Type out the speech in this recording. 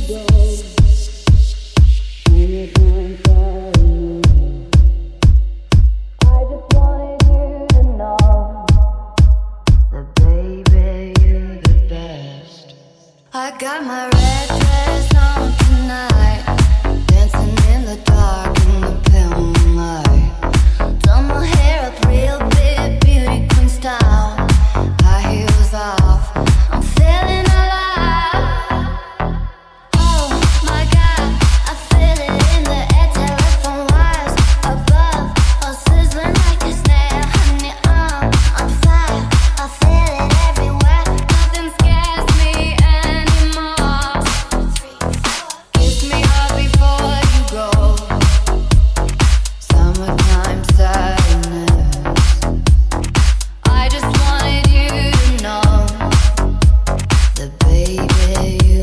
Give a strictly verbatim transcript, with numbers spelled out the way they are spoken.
I got my red dress on tonight, dancing in the dark in the pale moonlight. Done my hair up real big, beauty queen style. High heels off, I'm feeling alive. Oh my God, I feel it in the air, telephone wires above, all sizzling like a snare. Honey, I'm on fire, I feel it everywhere. Nothing scares me anymore. Kiss me hard before you go. Summertime sadness. I just wanted you to know that baby you